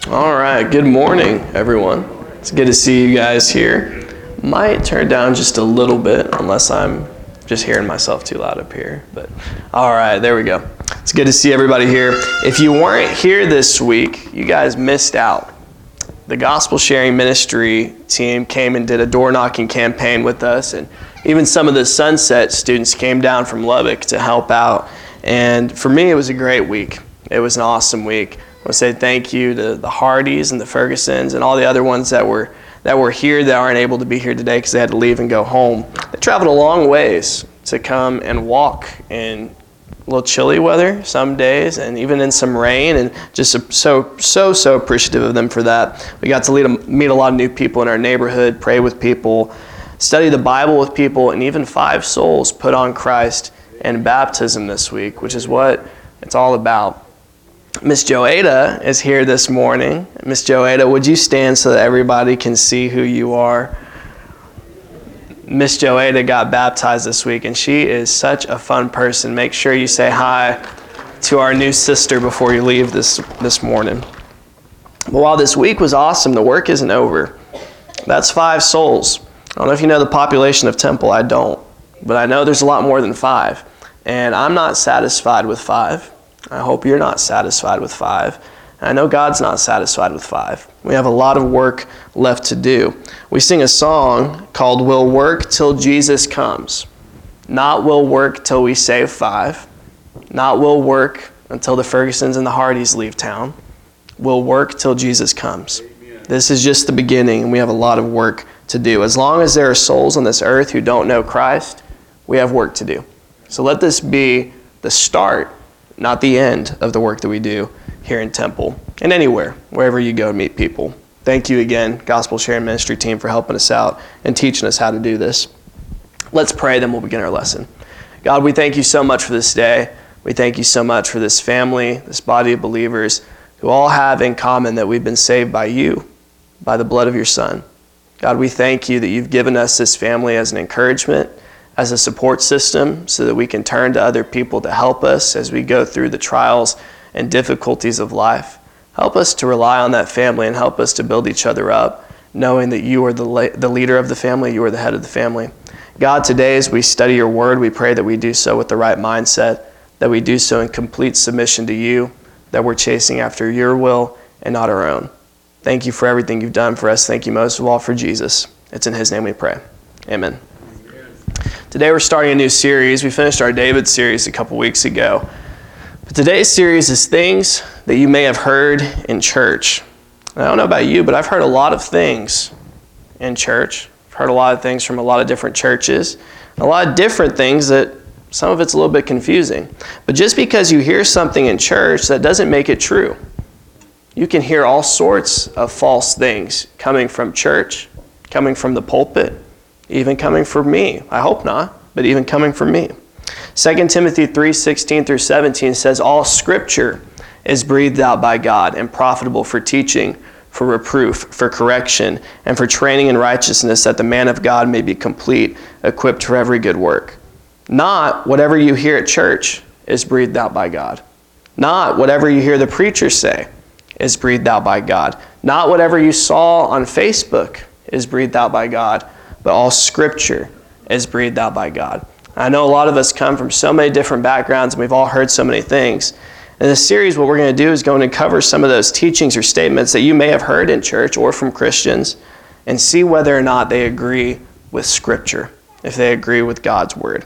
All right, good morning, everyone. It's good to see you guys here. Might turn down just a little bit, unless I'm just hearing myself too loud up here. But all right, there we go. It's good to see everybody here. If you weren't here this week, you guys missed out. The Gospel Sharing Ministry team came and did a door knocking campaign with us, and even some of the Sunset students came down from Lubbock to help out. And for me, it was a great week. It was an awesome week. I want to say thank you to the Hardys and the Fergusons and all the other ones that were here that aren't able to be here today because they had to leave and go home. They traveled a long ways to come and walk in a little chilly weather some days and even in some rain, and just so appreciative of them for that. We got to meet a lot of new people in our neighborhood, pray with people, study the Bible with people, and even 5 souls put on Christ in baptism this week, which is what it's all about. Miss Joada is here this morning. Miss Joada, would you stand so that everybody can see who you are? Miss Joada got baptized this week, and she is such a fun person. Make sure you say hi to our new sister before you leave this morning. But while this week was awesome, the work isn't over. That's 5 souls. I don't know if you know the population of Temple. I don't. But I know there's a lot more than 5. And I'm not satisfied with 5. I hope you're not satisfied with 5. And I know God's not satisfied with 5. We have a lot of work left to do. We sing a song called "We'll Work Till Jesus Comes." Not "We'll work till we save 5. Not "We'll work until the Fergusons and the Hardys leave town." We'll work till Jesus comes. Amen. This is just the beginning, and we have a lot of work to do. As long as there are souls on this earth who don't know Christ, we have work to do. So let this be the start, not the end of the work that we do here in Temple and anywhere, wherever you go to meet people. Thank you again, Gospel Sharing Ministry team, for helping us out and teaching us how to do this. Let's pray, then we'll begin our lesson. God, we thank you so much for this day. We thank you so much for this family, this body of believers who all have in common that we've been saved by you, by the blood of your Son. God, we thank you that you've given us this family as an encouragement, as a support system, so that we can turn to other people to help us as we go through the trials and difficulties of life. Help us to rely on that family and help us to build each other up, knowing that you are the leader of the family, you are the head of the family. God, today as we study your word, we pray that we do so with the right mindset, that we do so in complete submission to you, that we're chasing after your will and not our own. Thank you for everything you've done for us. Thank you most of all for Jesus. It's in his name we pray. Amen. Today we're starting a new series. We finished our David series a couple weeks ago. But today's series is things that you may have heard in church. And I don't know about you, but I've heard a lot of things in church. I've heard a lot of things from a lot of different churches. A lot of different things that some of it's a little bit confusing. But just because you hear something in church, that doesn't make it true. You can hear all sorts of false things coming from church, coming from the pulpit, even coming from me. I hope not, but even coming from me. 2 Timothy 3:16 through 17 says, "All scripture is breathed out by God and profitable for teaching, for reproof, for correction, and for training in righteousness, that the man of God may be complete, equipped for every good work." Not whatever you hear at church is breathed out by God. Not whatever you hear the preacher say is breathed out by God. Not whatever you saw on Facebook is breathed out by God. But all scripture is breathed out by God. I know a lot of us come from so many different backgrounds and we've all heard so many things. In this series, what we're going to do is going to cover some of those teachings or statements that you may have heard in church or from Christians and see whether or not they agree with scripture, if they agree with God's word.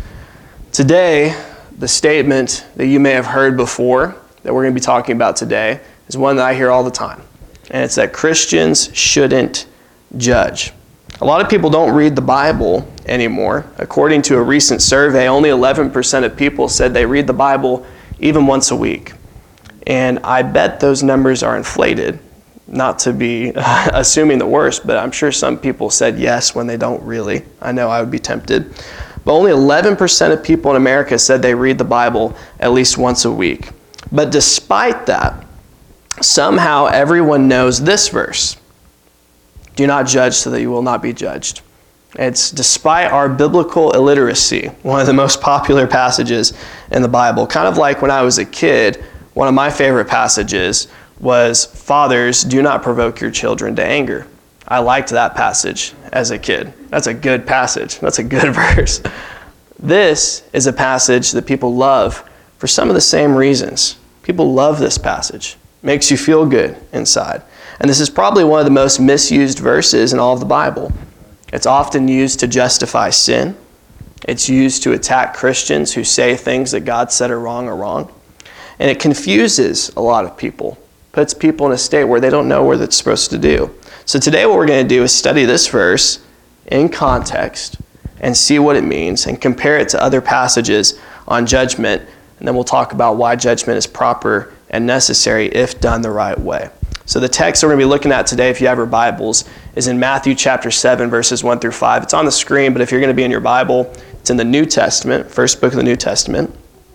Today, the statement that you may have heard before that we're going to be talking about today is one that I hear all the time. And it's that Christians shouldn't judge. A lot of people don't read the Bible anymore. According to a recent survey, only 11% of people said they read the Bible even once a week. And I bet those numbers are inflated. Not to be assuming the worst, but I'm sure some people said yes when they don't really. I know I would be tempted. But only 11% of people in America said they read the Bible at least once a week. But despite that, somehow everyone knows this verse. Do not judge so that you will not be judged. It's despite our biblical illiteracy, one of the most popular passages in the Bible. Kind of like when I was a kid, one of my favorite passages was, "Fathers, do not provoke your children to anger." I liked that passage as a kid. That's a good passage. That's a good verse. This is a passage that people love for some of the same reasons. People love this passage. It makes you feel good inside. And this is probably one of the most misused verses in all of the Bible. It's often used to justify sin. It's used to attack Christians who say things that God said are wrong. And it confuses a lot of people, puts people in a state where they don't know what they're supposed to do. So today what we're going to do is study this verse in context and see what it means and compare it to other passages on judgment. And then we'll talk about why judgment is proper and necessary if done the right way. So the text we're going to be looking at today, if you have your Bibles, is in Matthew chapter 7, verses 1 through 5. It's on the screen, but if you're going to be in your Bible, it's in the New Testament, first book of the New Testament.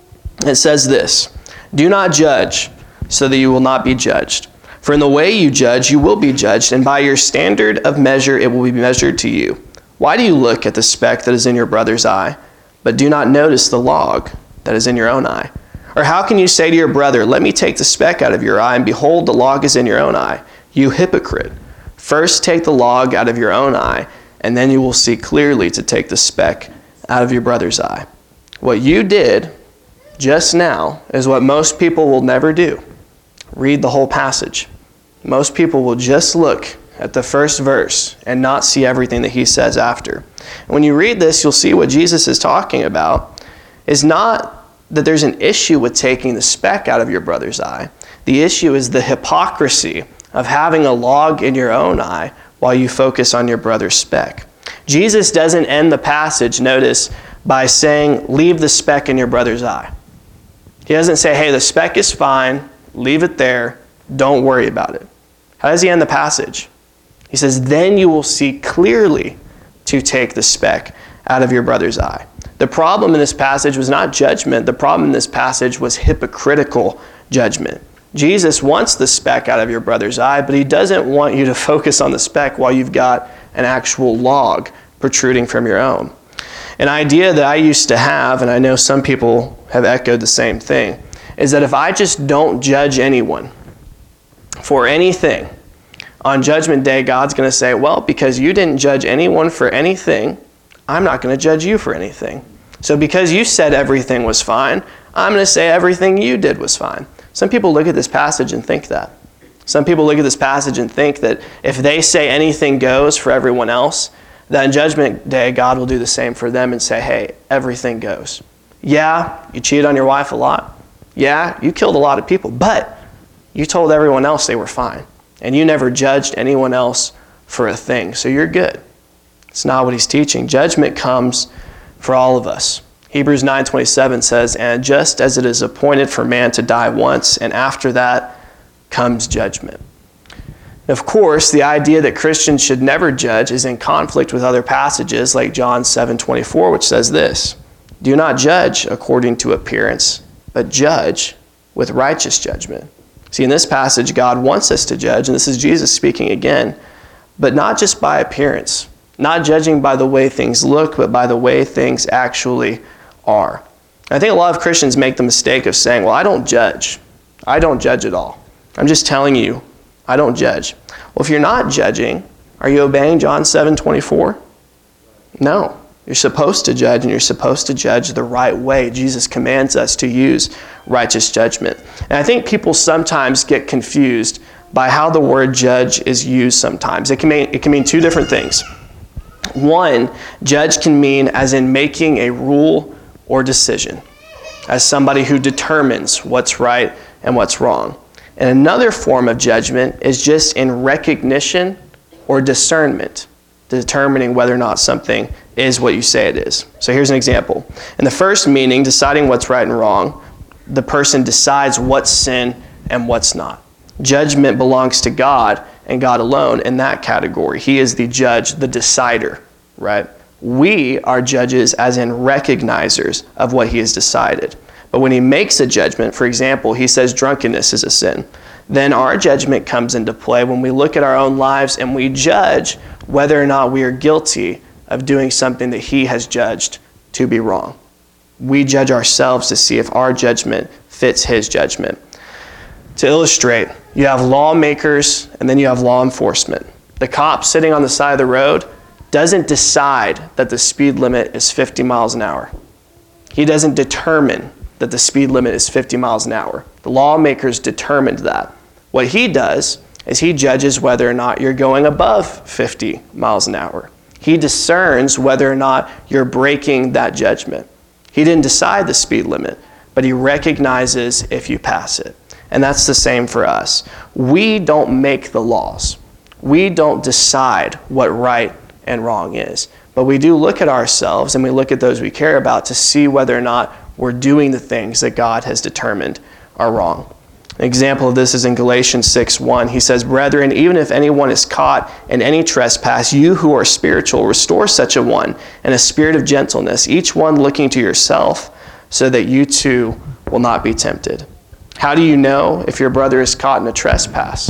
It says this, "Do not judge, so that you will not be judged. For in the way you judge, you will be judged, and by your standard of measure it will be measured to you. Why do you look at the speck that is in your brother's eye, but do not notice the log that is in your own eye? Or how can you say to your brother, 'Let me take the speck out of your eye,' and behold, the log is in your own eye? You hypocrite. First take the log out of your own eye, and then you will see clearly to take the speck out of your brother's eye." What you did just now is what most people will never do. Read the whole passage. Most people will just look at the first verse and not see everything that he says after. And when you read this, you'll see what Jesus is talking about is not that there's an issue with taking the speck out of your brother's eye. The issue is the hypocrisy of having a log in your own eye while you focus on your brother's speck. Jesus doesn't end the passage, notice, by saying, "Leave the speck in your brother's eye." He doesn't say, "Hey, the speck is fine, leave it there, don't worry about it." How does he end the passage? He says, "Then you will see clearly to take the speck out of your brother's eye." The problem in this passage was not judgment. The problem in this passage was hypocritical judgment. Jesus wants the speck out of your brother's eye, but he doesn't want you to focus on the speck while you've got an actual log protruding from your own. An idea that I used to have, and I know some people have echoed the same thing, is that if I just don't judge anyone for anything, on Judgment Day, God's going to say, "Well, because you didn't judge anyone for anything, I'm not going to judge you for anything. So because you said everything was fine, I'm going to say everything you did was fine." Some people look at this passage and think that. Some people look at this passage and think that if they say anything goes for everyone else, that on Judgment Day, God will do the same for them and say, "Hey, everything goes. Yeah, you cheated on your wife a lot. Yeah, you killed a lot of people, but you told everyone else they were fine. And you never judged anyone else for a thing, so you're good." It's not what he's teaching. Judgment comes for all of us. Hebrews 9:27 says, "And just as it is appointed for man to die once, and after that comes judgment." Of course, the idea that Christians should never judge is in conflict with other passages like John 7:24, which says this, "Do not judge according to appearance, but judge with righteous judgment." See, in this passage, God wants us to judge, and this is Jesus speaking again, but not just by appearance, not judging by the way things look, but by the way things actually are. I think a lot of Christians make the mistake of saying, "Well, I don't judge. I don't judge at all. I'm just telling you, I don't judge." Well, if you're not judging, are you obeying John 7:24? No. You're supposed to judge, and you're supposed to judge the right way. Jesus commands us to use righteous judgment. And I think people sometimes get confused by how the word judge is used sometimes. It can mean two different things. One, judge can mean as in making a rule or decision, as somebody who determines what's right and what's wrong. And another form of judgment is just in recognition or discernment, determining whether or not something is what you say it is. So here's an example. In the first meaning, deciding what's right and wrong, the person decides what's sin and what's not. Judgment belongs to God and God alone in that category. He is the judge, the decider, right? We are judges as in recognizers of what he has decided. But when he makes a judgment, for example, he says drunkenness is a sin, then our judgment comes into play when we look at our own lives and we judge whether or not we are guilty of doing something that he has judged to be wrong. We judge ourselves to see if our judgment fits his judgment. To illustrate, you have lawmakers and then you have law enforcement. The cop sitting on the side of the road doesn't decide that the speed limit is 50 miles an hour. He doesn't determine that the speed limit is 50 miles an hour. The lawmakers determined that. What he does is he judges whether or not you're going above 50 miles an hour. He discerns whether or not you're breaking that judgment. He didn't decide the speed limit, but he recognizes if you pass it. And that's the same for us. We don't make the laws. We don't decide what right and wrong is. But we do look at ourselves and we look at those we care about to see whether or not we're doing the things that God has determined are wrong. An example of this is in Galatians 6:1. He says, "Brethren, even if anyone is caught in any trespass, you who are spiritual, restore such a one in a spirit of gentleness, each one looking to yourself, so that you too will not be tempted." How do you know if your brother is caught in a trespass?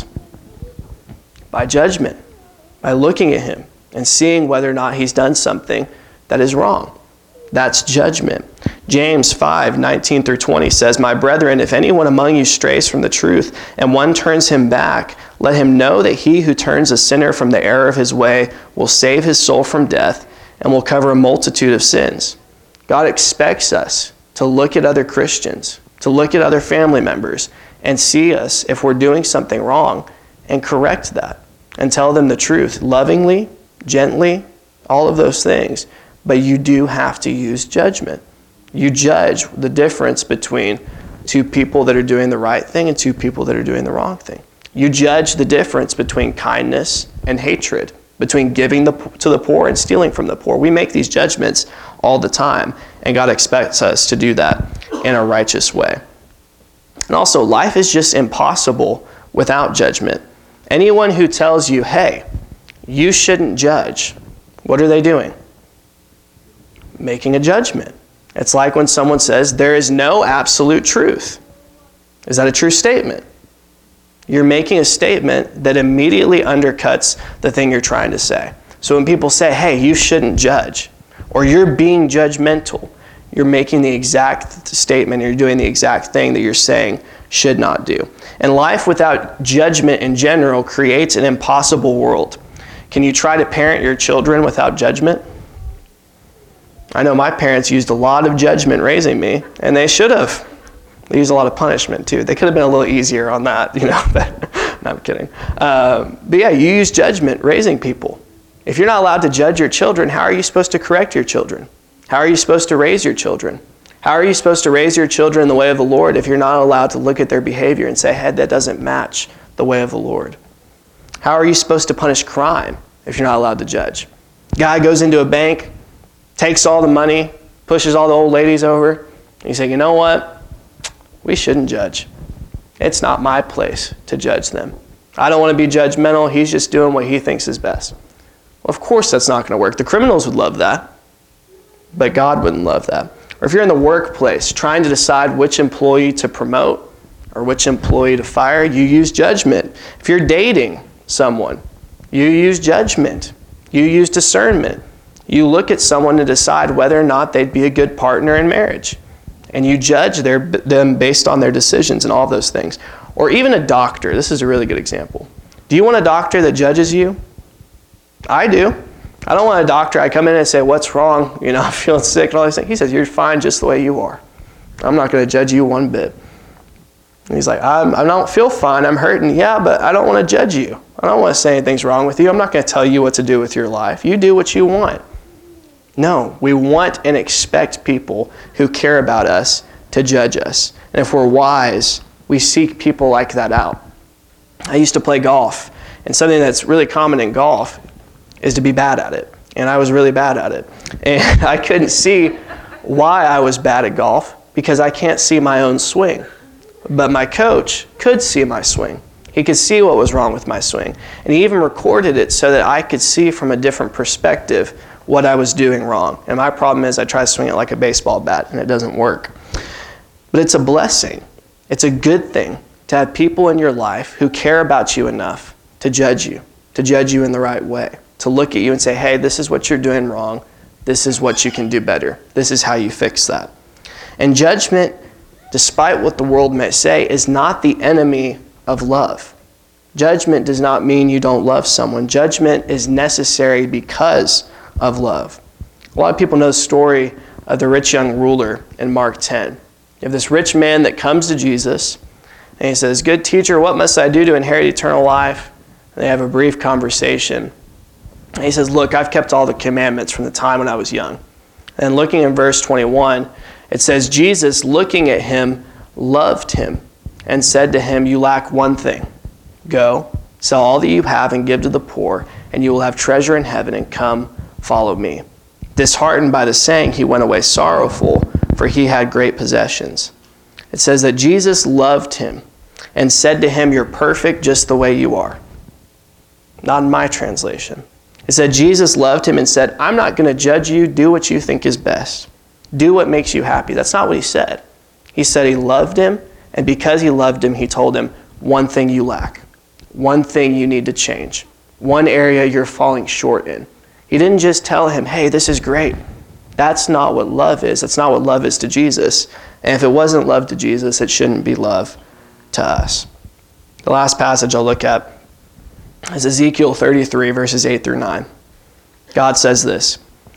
By judgment, by looking at him and seeing whether or not he's done something that is wrong. That's judgment. James 5:19 through 20 says, "My brethren, if anyone among you strays from the truth, and one turns him back, let him know that he who turns a sinner from the error of his way will save his soul from death and will cover a multitude of sins." God expects us to look at other Christians, to look at other family members, and see us if we're doing something wrong and correct that and tell them the truth lovingly, gently, all of those things. But you do have to use judgment. You judge the difference between two people that are doing the right thing and two people that are doing the wrong thing. You judge the difference between kindness and hatred, between giving to the poor and stealing from the poor. We make these judgments all the time, and God expects us to do that in a righteous way. And also, life is just impossible without judgment. Anyone who tells you, hey, you shouldn't judge, what are they doing? Making a judgment. It's like when someone says, there is no absolute truth. Is that a true statement? You're making a statement that immediately undercuts the thing you're trying to say. So when people say, hey, you shouldn't judge, or you're being judgmental, you're making the exact statement, you're doing the exact thing that you're saying should not do. And life without judgment in general creates an impossible world. Can you try to parent your children without judgment? I know my parents used a lot of judgment raising me, and they should have. They used a lot of punishment too. They could have been a little easier on that, but no, I'm kidding. But yeah, you use judgment raising people. If you're not allowed to judge your children, how are you supposed to correct your children? How are you supposed to raise your children? How are you supposed to raise your children in the way of the Lord if you're not allowed to look at their behavior and say, hey, that doesn't match the way of the Lord? How are you supposed to punish crime if you're not allowed to judge? Guy goes into a bank, takes all the money, pushes all the old ladies over, and you say, you know what? We shouldn't judge. It's not my place to judge them. I don't want to be judgmental. He's just doing what he thinks is best. Well, of course that's not going to work. The criminals would love that, but God wouldn't love that. Or if you're in the workplace trying to decide which employee to promote or which employee to fire, you use judgment. If you're dating someone, you use judgment. You use discernment. You look at someone to decide whether or not they'd be a good partner in marriage. And you judge them based on their decisions and all those things. Or even a doctor. This is a really good example. Do you want a doctor that judges you? I do. I don't want a doctor. I come in and say, what's wrong? I'm feeling sick and all these things. He says, you're fine just the way you are. I'm not going to judge you one bit. And he's like, I don't feel fine. I'm hurting. Yeah, but I don't want to judge you. I don't want to say anything's wrong with you. I'm not going to tell you what to do with your life. You do what you want. No, we want and expect people who care about us to judge us. And if we're wise, we seek people like that out. I used to play golf, and something that's really common in golf is to be bad at it. And I was really bad at it. And I couldn't see why I was bad at golf because I can't see my own swing. But my coach could see my swing. He could see what was wrong with my swing. And he even recorded it so that I could see from a different perspective what I was doing wrong. And my problem is I try to swing it like a baseball bat and it doesn't work. But it's a blessing. It's a good thing to have people in your life who care about you enough to judge you in the right way, to look at you and say, hey, this is what you're doing wrong. This is what you can do better. This is how you fix that. And judgment despite what the world may say, is not the enemy of love. Judgment does not mean you don't love someone. Judgment is necessary because of love. A lot of people know the story of the rich young ruler in Mark 10. You have this rich man that comes to Jesus, and he says, "Good teacher, what must I do to inherit eternal life?" And they have a brief conversation. And he says, "Look, I've kept all the commandments from the time when I was young." And looking in verse 21, it says, Jesus, looking at him, loved him and said to him, "You lack one thing. Go, sell all that you have and give to the poor, and you will have treasure in heaven, and come, follow me." Disheartened by the saying, he went away sorrowful, for he had great possessions. It says that Jesus loved him and said to him, "You're perfect just the way you are." Not in my translation. It said Jesus loved him and said, "I'm not going to judge you. Do what you think is best. Do what makes you happy." That's not what he said. He said he loved him, and because he loved him, he told him, one thing you lack. One thing you need to change. One area you're falling short in. He didn't just tell him, "Hey, this is great." That's not what love is. That's not what love is to Jesus. And if it wasn't love to Jesus, it shouldn't be love to us. The last passage I'll look at is Ezekiel 33, verses 8 through 9. God says this,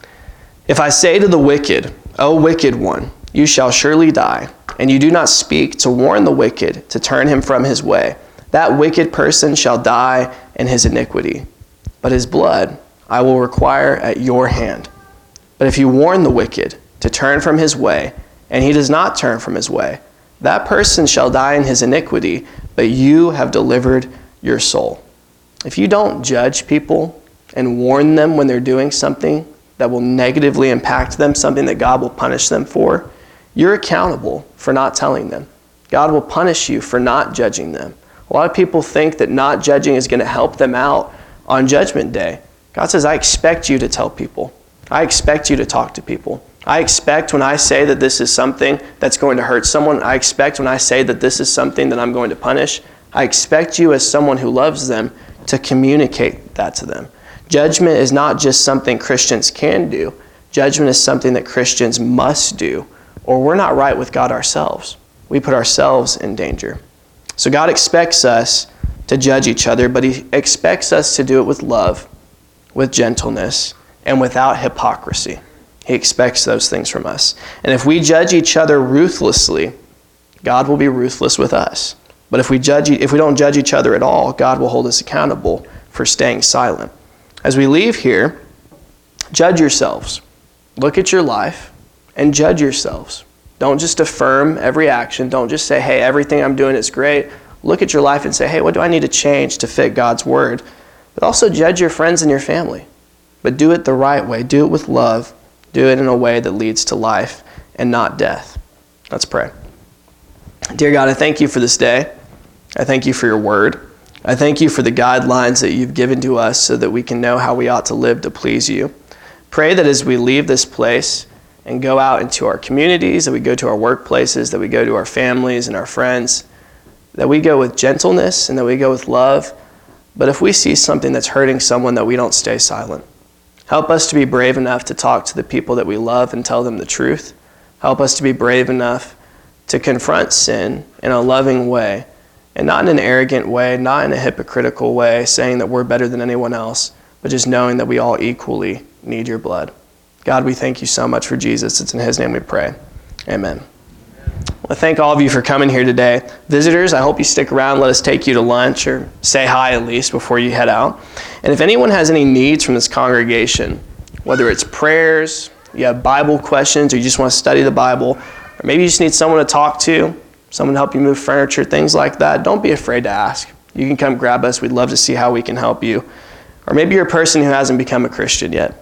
"If I say to the wicked, 'O wicked one, you shall surely die,' and you do not speak to warn the wicked to turn him from his way, that wicked person shall die in his iniquity, but his blood I will require at your hand. But if you warn the wicked to turn from his way, and he does not turn from his way, that person shall die in his iniquity, but you have delivered your soul." If you don't judge people and warn them when they're doing something that will negatively impact them, something that God will punish them for, you're accountable for not telling them. God will punish you for not judging them. A lot of people think that not judging is going to help them out on Judgment Day. God says, "I expect you to tell people. I expect you to talk to people. I expect when I say that this is something that's going to hurt someone, I expect when I say that this is something that I'm going to punish, I expect you as someone who loves them to communicate that to them." Judgment is not just something Christians can do. Judgment is something that Christians must do, or we're not right with God ourselves. We put ourselves in danger. So God expects us to judge each other, but he expects us to do it with love, with gentleness, and without hypocrisy. He expects those things from us. And if we judge each other ruthlessly, God will be ruthless with us. But if we don't judge each other at all, God will hold us accountable for staying silent. As we leave here, judge yourselves. Look at your life and judge yourselves. Don't just affirm every action. Don't just say, "Hey, everything I'm doing is great." Look at your life and say, "Hey, what do I need to change to fit God's word?" But also judge your friends and your family. But do it the right way. Do it with love. Do it in a way that leads to life and not death. Let's pray. Dear God, I thank you for this day. I thank you for your word. I thank you for the guidelines that you've given to us so that we can know how we ought to live to please you. Pray that as we leave this place and go out into our communities, that we go to our workplaces, that we go to our families and our friends, that we go with gentleness and that we go with love. But if we see something that's hurting someone, that we don't stay silent. Help us to be brave enough to talk to the people that we love and tell them the truth. Help us to be brave enough to confront sin in a loving way, and not in an arrogant way, not in a hypocritical way, saying that we're better than anyone else, but just knowing that we all equally need your blood. God, we thank you so much for Jesus. It's in his name we pray. Amen. Well, thank all of you for coming here today. Visitors, I hope you stick around. Let us take you to lunch, or say hi at least before you head out. And if anyone has any needs from this congregation, whether it's prayers, you have Bible questions, or you just want to study the Bible, or maybe you just need someone to talk to, someone to help you move furniture, things like that, don't be afraid to ask. You can come grab us. We'd love to see how we can help you. Or maybe you're a person who hasn't become a Christian yet.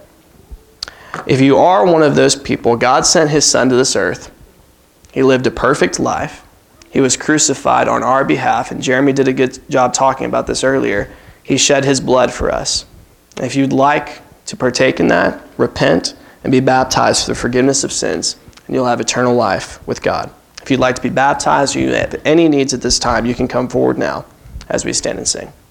If you are one of those people, God sent his son to this earth. He lived a perfect life. He was crucified on our behalf, and Jeremy did a good job talking about this earlier. He shed his blood for us. If you'd like to partake in that, repent and be baptized for the forgiveness of sins, and you'll have eternal life with God. If you'd like to be baptized or you have any needs at this time, you can come forward now as we stand and sing.